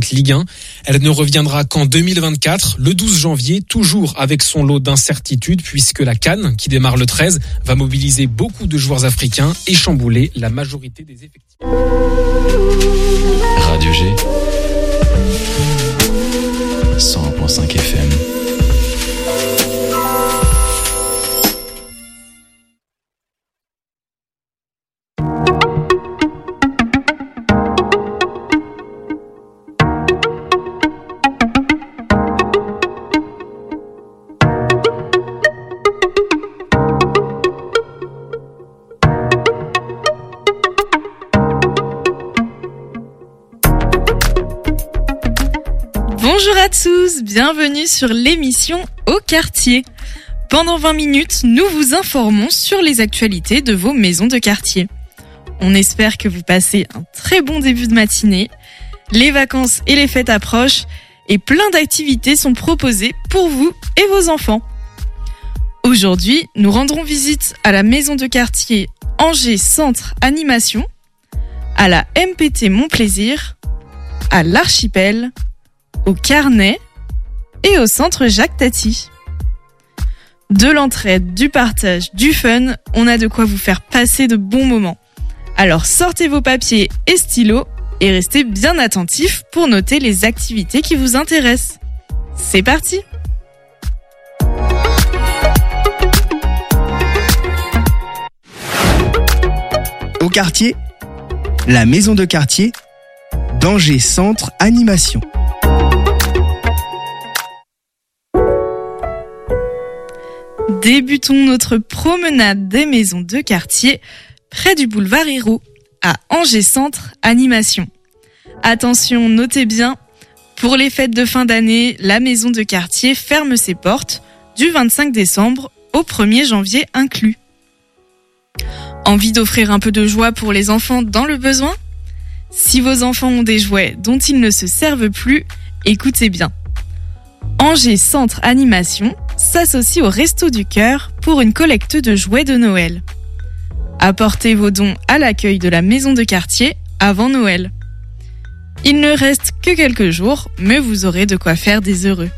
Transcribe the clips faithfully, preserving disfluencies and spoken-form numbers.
petite Ligue un. Elle ne reviendra qu'en deux mille vingt-quatre, le douze janvier, toujours avec son lot d'incertitudes, puisque la CAN, qui démarre le treize, va mobiliser beaucoup de joueurs africains et chambouler la majorité des effectifs. Radio G, cent un virgule cinq F M. Bonjour à tous, bienvenue sur l'émission Au Quartier. Pendant vingt minutes, nous vous informons sur les actualités de vos maisons de quartier. On espère que vous passez un très bon début de matinée. Les vacances et les fêtes approchent et plein d'activités sont proposées pour vous et vos enfants. Aujourd'hui, nous rendrons visite à la maison de quartier Angers Centre Animation, à la M P T Mon-Plaisir, à l'Archipel, au Carnet et au centre Jacques Tati. De l'entraide, du partage, du fun, on a de quoi vous faire passer de bons moments. Alors sortez vos papiers et stylos et restez bien attentifs pour noter les activités qui vous intéressent. C'est parti! Au quartier, la maison de quartier d'Angers Centre Animation. Débutons notre promenade des maisons de quartier près du boulevard Héroux à Angers Centre Animation. Attention, notez bien, pour les fêtes de fin d'année, la maison de quartier ferme ses portes du vingt-cinq décembre au premier janvier inclus. Envie d'offrir un peu de joie pour les enfants dans le besoin ? Si vos enfants ont des jouets dont ils ne se servent plus, écoutez bien. Angers Centre Animation s'associe au Resto du Cœur pour une collecte de jouets de Noël. Apportez vos dons à l'accueil de la maison de quartier avant Noël. Il ne reste que quelques jours, mais vous aurez de quoi faire des heureux.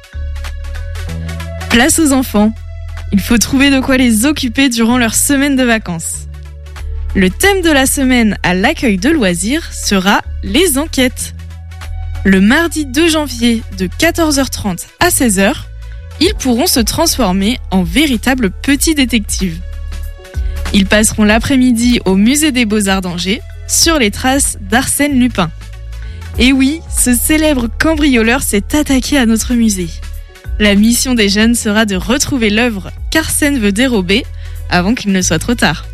Place aux enfants. Il faut trouver de quoi les occuper durant leur semaine de vacances. Le thème de la semaine à l'accueil de loisirs sera les enquêtes. Le mardi deux janvier de quatorze heures trente à seize heures, ils pourront se transformer en véritables petits détectives. Ils passeront l'après-midi au musée des Beaux-Arts d'Angers sur les traces d'Arsène Lupin. Et oui, ce célèbre cambrioleur s'est attaqué à notre musée. La mission des jeunes sera de retrouver l'œuvre qu'Arsène veut dérober avant qu'il ne soit trop tard.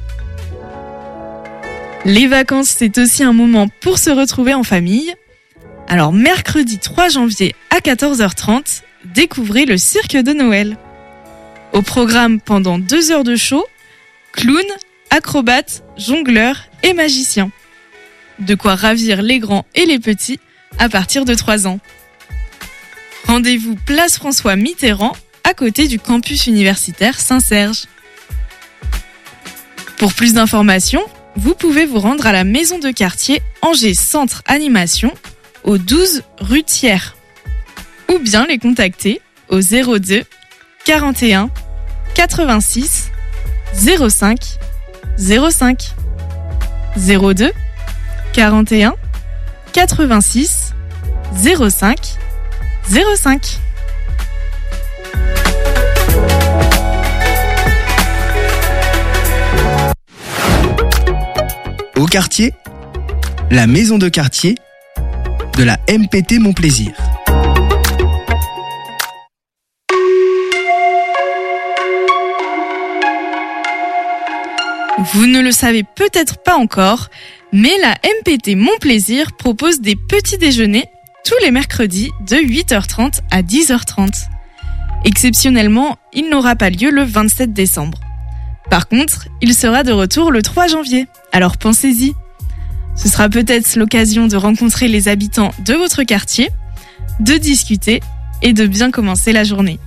Les vacances, c'est aussi un moment pour se retrouver en famille. Alors mercredi trois janvier à quatorze heures trente, découvrez le cirque de Noël. Au programme pendant deux heures de show, clowns, acrobates, jongleurs et magiciens. De quoi ravir les grands et les petits à partir de trois ans. Rendez-vous place François Mitterrand, à côté du campus universitaire Saint-Serge. Pour plus d'informations, vous pouvez vous rendre à la maison de quartier Angers Centre Animation, au douze rue Thiers. Ou bien les contacter au zéro deux quarante et un quatre-vingt-six zéro cinq zéro cinq. zéro deux quarante et un quatre-vingt-six zéro cinq zéro cinq. Au quartier, la maison de quartier de la M P T Mon-Plaisir. Vous ne le savez peut-être pas encore, mais la M P T Mon-Plaisir propose des petits déjeuners tous les mercredis de huit heures trente à dix heures trente. Exceptionnellement, il n'aura pas lieu le vingt-sept décembre. Par contre, il sera de retour le trois janvier, alors pensez-y. Ce sera peut-être l'occasion de rencontrer les habitants de votre quartier, de discuter et de bien commencer la journée.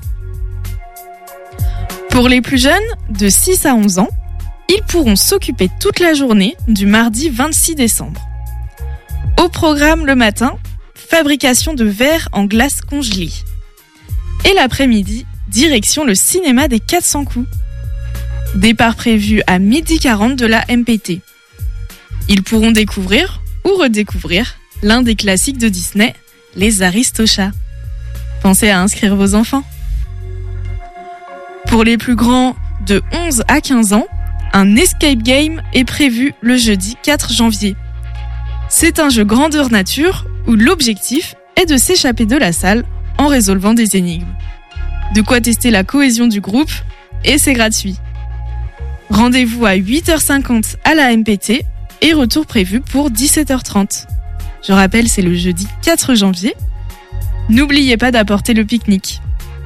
Pour les plus jeunes, de six à onze ans, ils pourront s'occuper toute la journée du mardi vingt-six décembre. Au programme le matin, fabrication de verre en glace congelée. Et l'après-midi, direction le cinéma des quatre cents coups. Départ prévu à midi quarante de la M P T. Ils pourront découvrir ou redécouvrir l'un des classiques de Disney, les Aristochats. Pensez à inscrire vos enfants. Pour les plus grands de onze à quinze ans, un escape game est prévu le jeudi quatre janvier. C'est un jeu grandeur nature où l'objectif est de s'échapper de la salle en résolvant des énigmes. De quoi tester la cohésion du groupe et c'est gratuit. Rendez-vous à huit heures cinquante à la M P T et retour prévu pour dix-sept heures trente. Je rappelle, c'est le jeudi quatre janvier. N'oubliez pas d'apporter le pique-nique.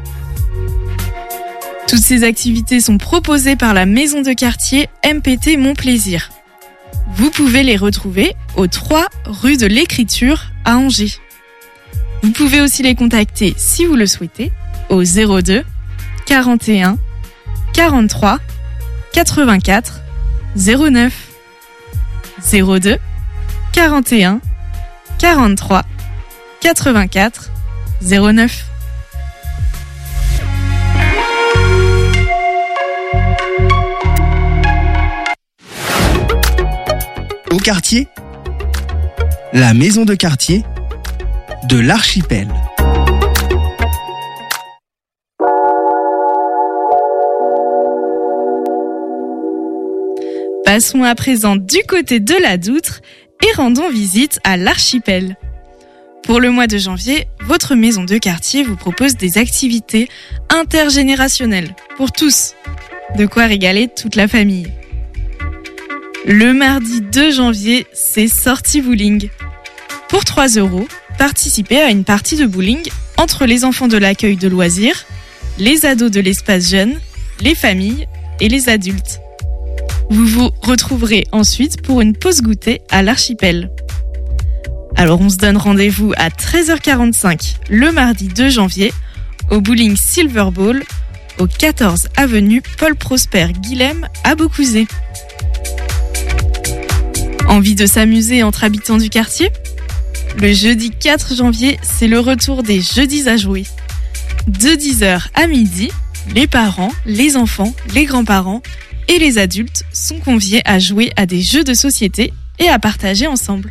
Toutes ces activités sont proposées par la maison de quartier M P T Mon Plaisir. Vous pouvez les retrouver au trois rue de l'Écriture à Angers. Vous pouvez aussi les contacter si vous le souhaitez au zéro deux quarante et un quarante-trois quatre-vingt-quatre zéro neuf. zéro deux quarante et un quarante-trois quatre-vingt-quatre zéro neuf. Au quartier, la maison de quartier de l'archipel. Passons à présent du côté de la Doutre et rendons visite à l'archipel. Pour le mois de janvier, votre maison de quartier vous propose des activités intergénérationnelles pour tous. De quoi régaler toute la famille. Le mardi deux janvier, c'est sortie bowling. Pour trois euros, participez à une partie de bowling entre les enfants de l'accueil de loisirs, les ados de l'espace jeune, les familles et les adultes. Vous vous retrouverez ensuite pour une pause goûter à l'archipel. Alors on se donne rendez-vous à treize heures quarante-cinq le mardi deux janvier au bowling Silver Ball au quatorze avenue Paul Prosper Guilhem à Beaucouzé. Envie de s'amuser entre habitants du quartier ? Le jeudi quatre janvier, c'est le retour des jeudis à jouer. De dix heures à midi, les parents, les enfants, les grands-parents et les adultes sont conviés à jouer à des jeux de société et à partager ensemble.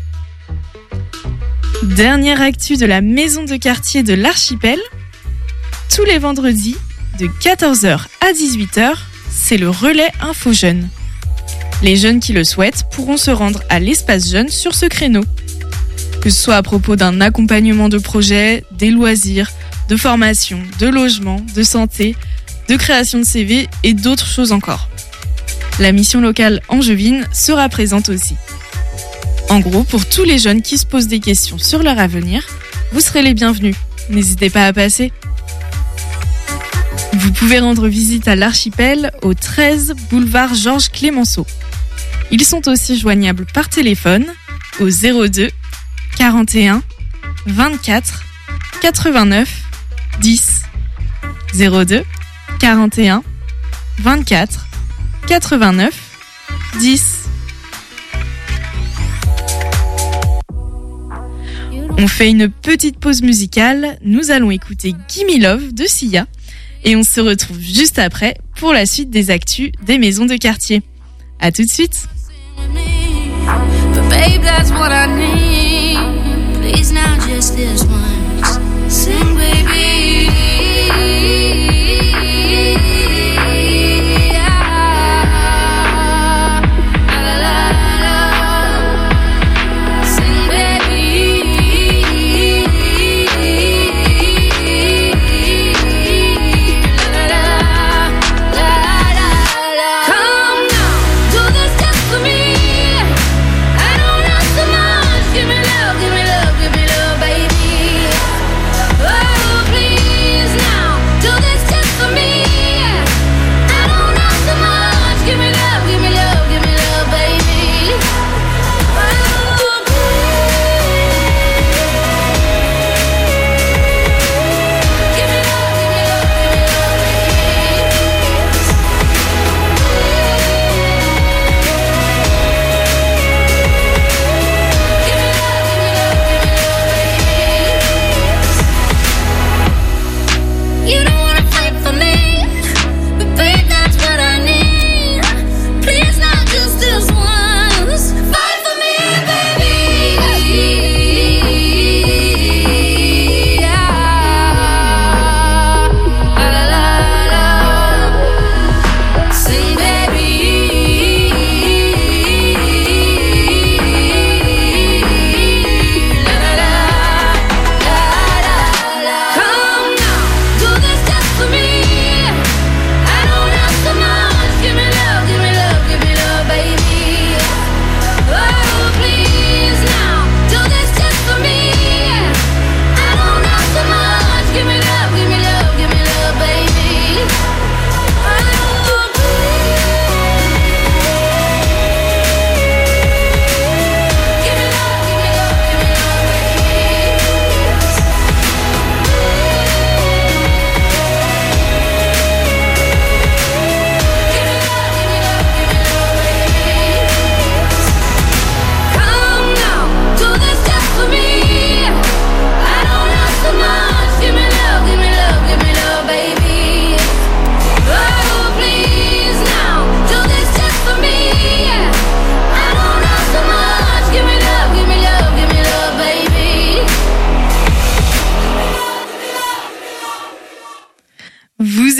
Dernière actu de la maison de quartier de l'archipel. Tous les vendredis, de quatorze heures à dix-huit heures, c'est le relais Info Jeunes. Les jeunes qui le souhaitent pourront se rendre à l'espace jeune sur ce créneau. Que ce soit à propos d'un accompagnement de projet, des loisirs, de formation, de logement, de santé, de création de C V et d'autres choses encore. La mission locale angevine sera présente aussi. En gros, pour tous les jeunes qui se posent des questions sur leur avenir, vous serez les bienvenus. N'hésitez pas à passer. Vous pouvez rendre visite à l'archipel au treize boulevard Georges Clémenceau. Ils sont aussi joignables par téléphone au zéro deux quarante et un vingt-quatre quatre-vingt-neuf dix. zéro deux quarante et un vingt-quatre quatre-vingt-neuf dix. On fait une petite pause musicale, nous allons écouter Gimme Love de Sia et on se retrouve juste après pour la suite des actus des maisons de quartier. À tout de suite. Give me love, give me love, baby.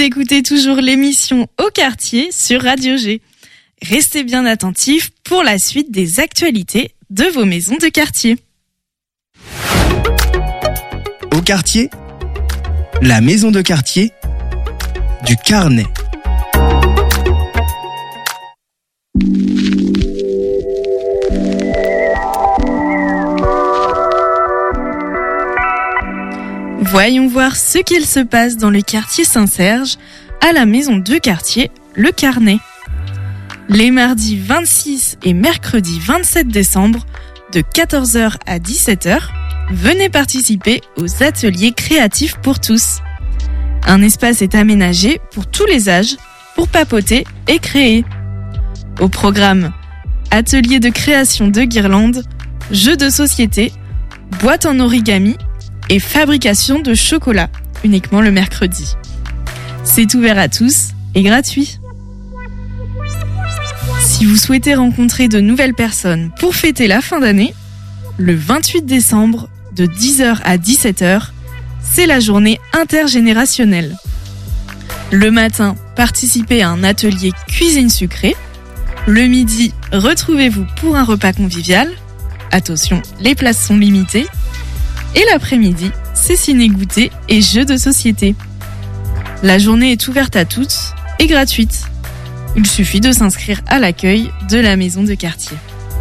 écoutez toujours l'émission Au Quartier sur Radio G. Restez bien attentifs pour la suite des actualités de vos maisons de quartier. Au quartier, la maison de quartier du Carnet. Voyons voir ce qu'il se passe dans le quartier Saint-Serge, à la maison de quartier, le Carnet. Les mardis vingt-six et mercredi vingt-sept décembre, de quatorze heures à dix-sept heures, venez participer aux ateliers créatifs pour tous. Un espace est aménagé pour tous les âges, pour papoter et créer. Au programme, ateliers de création de guirlandes, jeux de société, boîtes en origami et fabrication de chocolat, uniquement le mercredi. C'est ouvert à tous et gratuit. Si vous souhaitez rencontrer de nouvelles personnes pour fêter la fin d'année, le vingt-huit décembre, de dix heures à dix-sept heures, c'est la journée intergénérationnelle. Le matin, participez à un atelier cuisine sucrée. Le midi, retrouvez-vous pour un repas convivial. Attention, les places sont limitées. Et l'après-midi, c'est ciné-goûter et jeux de société. La journée est ouverte à toutes et gratuite. Il suffit de s'inscrire à l'accueil de la maison de quartier.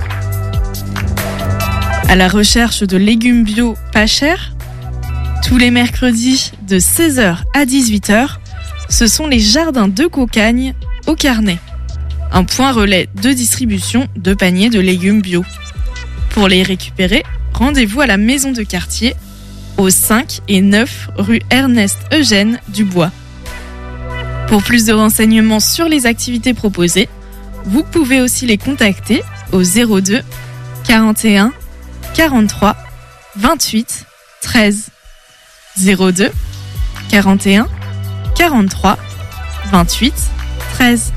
À la recherche de légumes bio pas chers, tous les mercredis de seize heures à dix-huit heures, ce sont les jardins de Cocagne au Carnet. Un point relais de distribution de paniers de légumes bio. Pour les récupérer, rendez-vous à la maison de quartier au cinq et neuf rue Ernest Eugène Dubois. Pour plus de renseignements sur les activités proposées, vous pouvez aussi les contacter au zéro deux quarante et un quarante-trois vingt-huit treize. zéro deux quarante et un quarante-trois vingt-huit treize.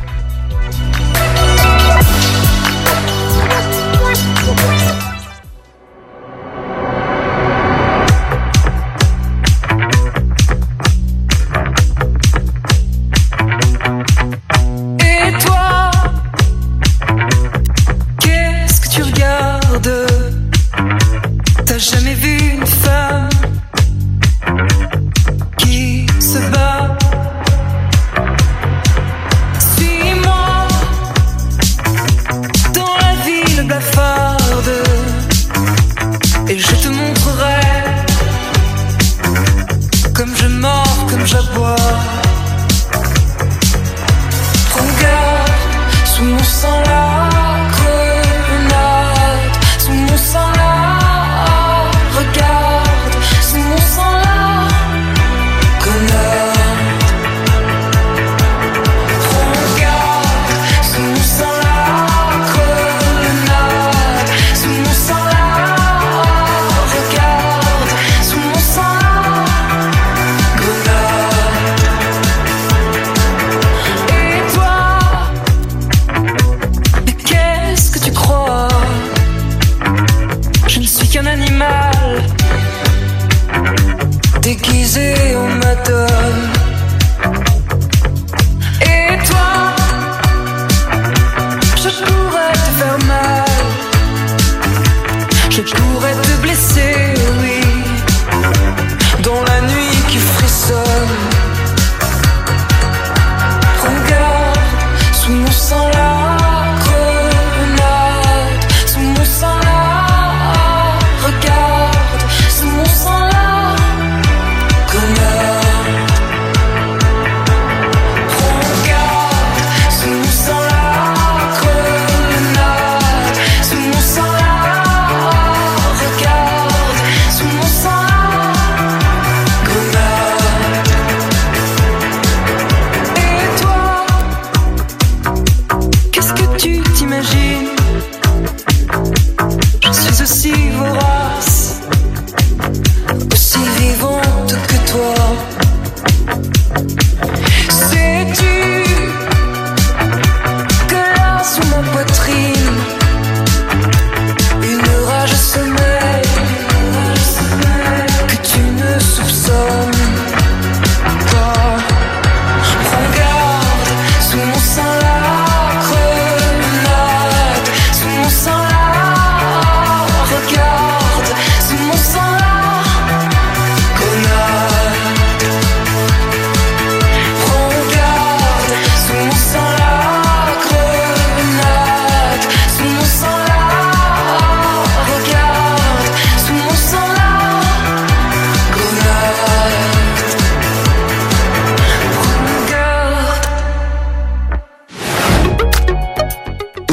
Jamais vu une femme qui se bat. Suis-moi dans la ville blafarde et je te montrerai comme je mords, comme j'aboie. Regarde sous mon sang la grenade, sous mon sang la. Regarde, sous mon sang la grenade. Regarde, sous mon sang la grenade. Sous mon sang la. Regarde, sous mon sang la grenade. Et toi, mais qu'est-ce que tu crois? Je ne suis qu'un animal déguisé en madone. Et toi, je pourrais te faire mal, je pourrais te blesser, oui, dans la nuit qui frissonne. Regarde, sous mon sang la grenade, sous mon sang la. Regarde, sous mon sang la grenade.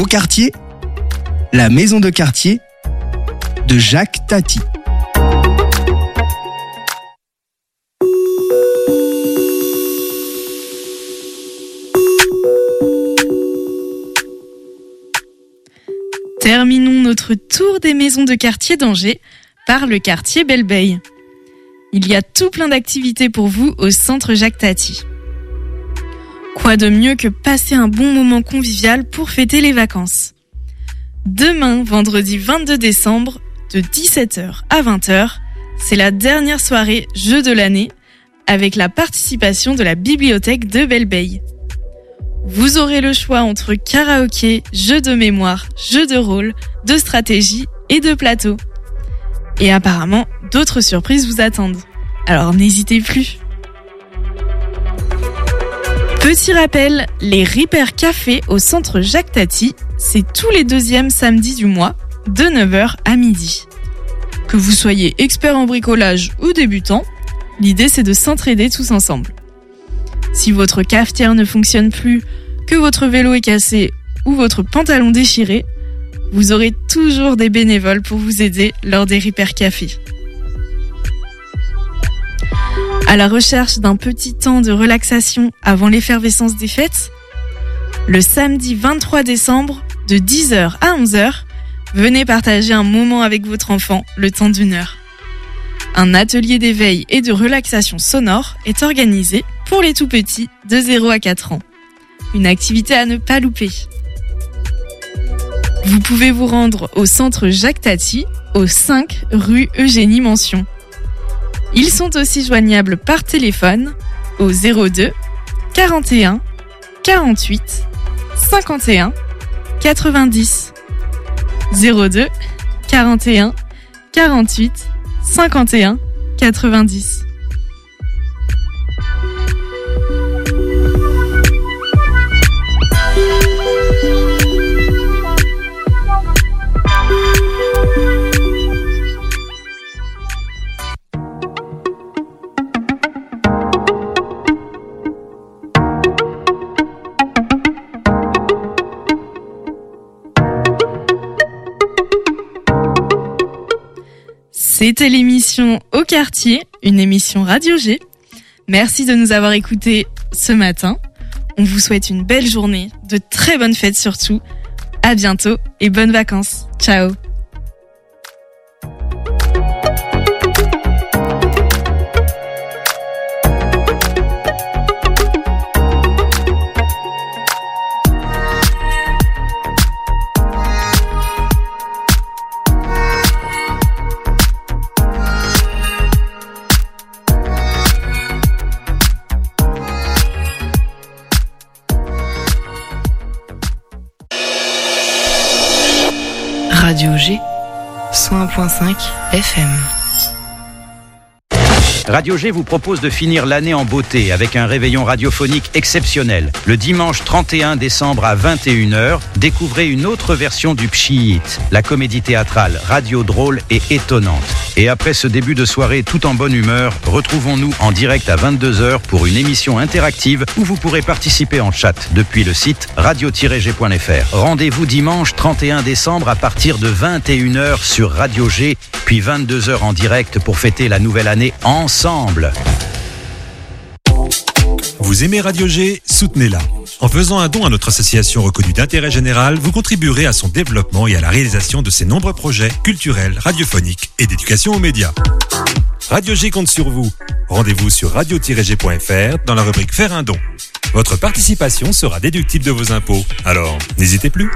quartier, la maison de quartier de Jacques Tati. Terminons notre tour des maisons de quartier d'Angers par le quartier Belle-Beille. Il y a tout plein d'activités pour vous au centre Jacques Tati. Quoi de mieux que passer un bon moment convivial pour fêter les vacances. Demain, vendredi vingt-deux décembre, de dix-sept heures à vingt heures, c'est la dernière soirée jeu de l'année avec la participation de la bibliothèque de Belle-Beille. Vous aurez le choix entre karaoké, jeux de mémoire, jeux de rôle, de stratégie et de plateau. Et apparemment, d'autres surprises vous attendent. Alors n'hésitez plus. Petit rappel, les Ripper Café au centre Jacques Tati, c'est tous les deuxièmes samedis du mois, de neuf heures à midi. Que vous soyez expert en bricolage ou débutant, l'idée c'est de s'entraider tous ensemble. Si votre cafetière ne fonctionne plus, que votre vélo est cassé ou votre pantalon déchiré, vous aurez toujours des bénévoles pour vous aider lors des Ripper Café. À la recherche d'un petit temps de relaxation avant l'effervescence des fêtes, le samedi vingt-trois décembre, de dix heures à onze heures, venez partager un moment avec votre enfant le temps d'une heure. Un atelier d'éveil et de relaxation sonore est organisé pour les tout-petits de zéro à quatre ans. Une activité à ne pas louper. Vous pouvez vous rendre au centre Jacques Tati, au cinq rue Eugénie Mention. Ils sont aussi joignables par téléphone au zéro deux quarante et un quarante-huit cinquante et un quatre-vingt-dix. zéro deux quarante et un quarante-huit cinquante et un quatre-vingt-dix. C'était l'émission Au Quartier, une émission Radio G. Merci de nous avoir écoutés ce matin. On vous souhaite une belle journée, de très bonnes fêtes surtout. À bientôt et bonnes vacances. Ciao. Radio G, cent un virgule cinq F M. Radio G vous propose de finir l'année en beauté avec un réveillon radiophonique exceptionnel. Le dimanche trente et un décembre à vingt et une heures, découvrez une autre version du Pchit, la comédie théâtrale radio drôle et étonnante. Et après ce début de soirée tout en bonne humeur, retrouvons-nous en direct à vingt-deux heures pour une émission interactive où vous pourrez participer en chat depuis le site radio tiret g point f r. Rendez-vous dimanche trente et un décembre à partir de vingt et une heures sur Radio G, puis vingt-deux heures en direct pour fêter la nouvelle année ensemble. Vous aimez Radio G? Soutenez-la. En faisant un don à notre association reconnue d'intérêt général, vous contribuerez à son développement et à la réalisation de ses nombreux projets culturels, radiophoniques et d'éducation aux médias. Radio G compte sur vous. Rendez-vous sur radio tiret g point f r dans la rubrique Faire un don. Votre participation sera déductible de vos impôts. Alors, n'hésitez plus.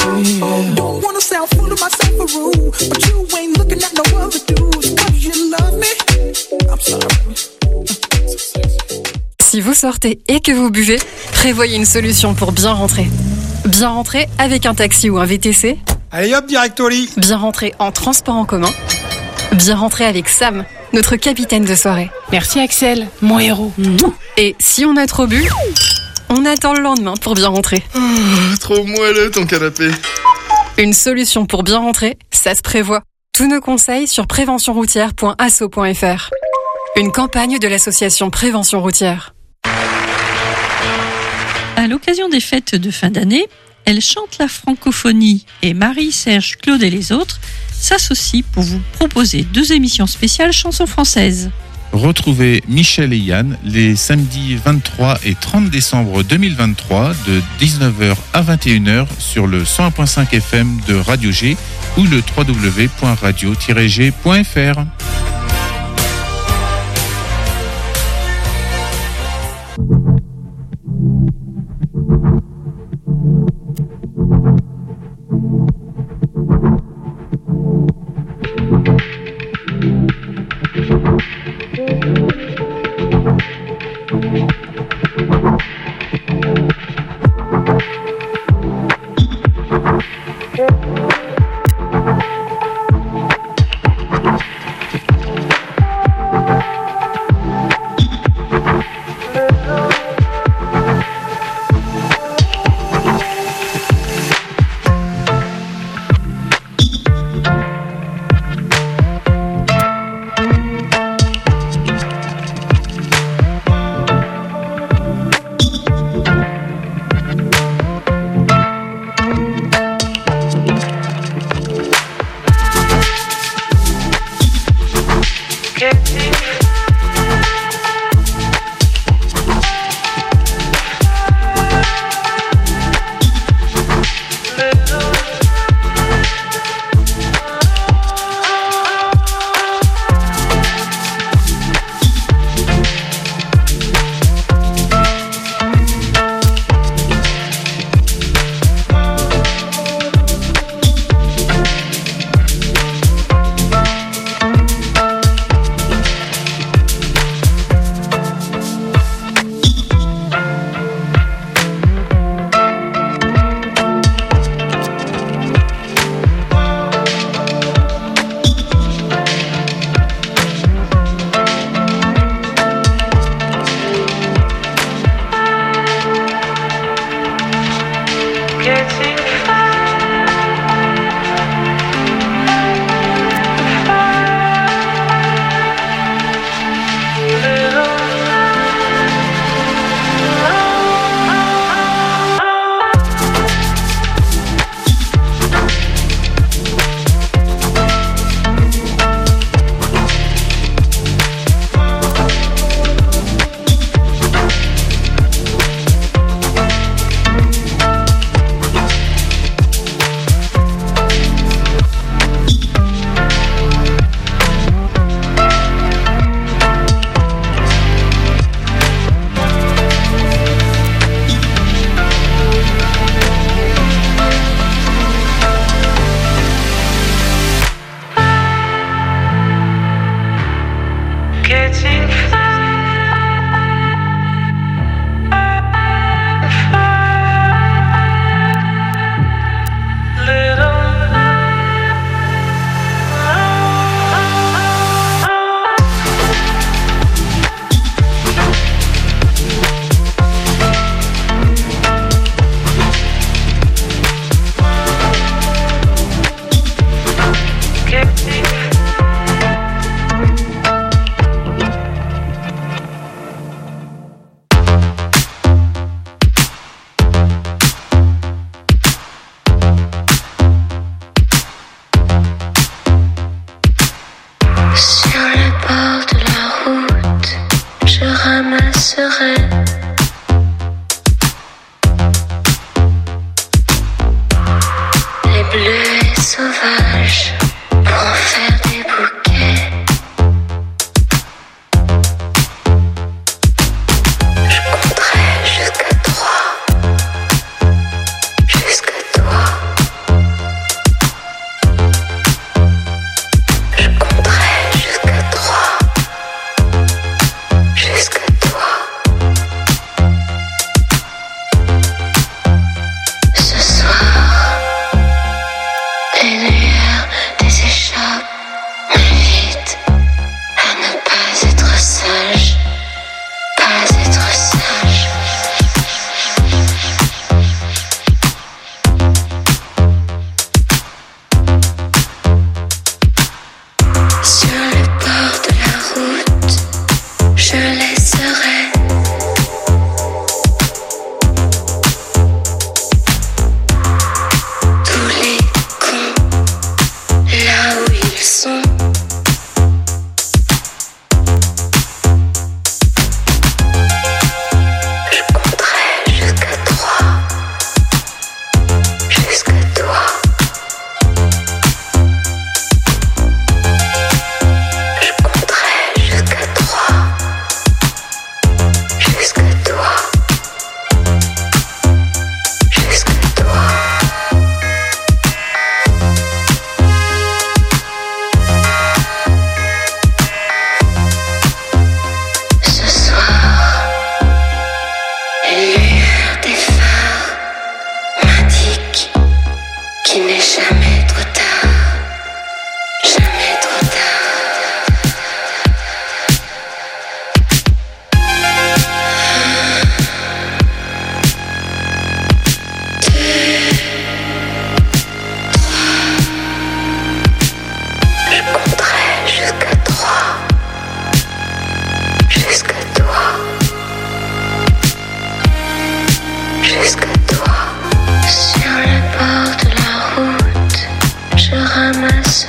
Si vous sortez et que vous buvez, prévoyez une solution pour bien rentrer. Bien rentrer avec un taxi ou un V T C. Allez hop, direct au lit. Bien rentrer en transport en commun. Bien rentrer avec Sam, notre capitaine de soirée. Merci Axel, mon héros. Et si on a trop bu, on attend le lendemain pour bien rentrer. Oh, trop moelleux ton canapé. Une solution pour bien rentrer, ça se prévoit. Tous nos conseils sur prévention routière point asso point f r. Une campagne de l'association Prévention routière. À l'occasion des fêtes de fin d'année, Elle chante la francophonie et Marie, Serge, Claude et les autres s'associent pour vous proposer deux émissions spéciales chansons françaises. Retrouvez Michel et Yann les samedis vingt-trois et trente décembre deux mille vingt-trois de dix-neuf heures à vingt et une heures sur le cent un point cinq F M de Radio G ou le w w w point radio tiret g point f r.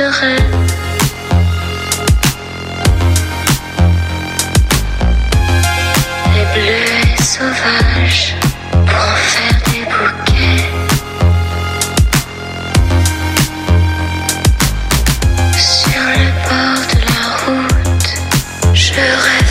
sereine. Les bleus et sauvages pour en faire des bouquets. Sur le bord de la route, je rêve.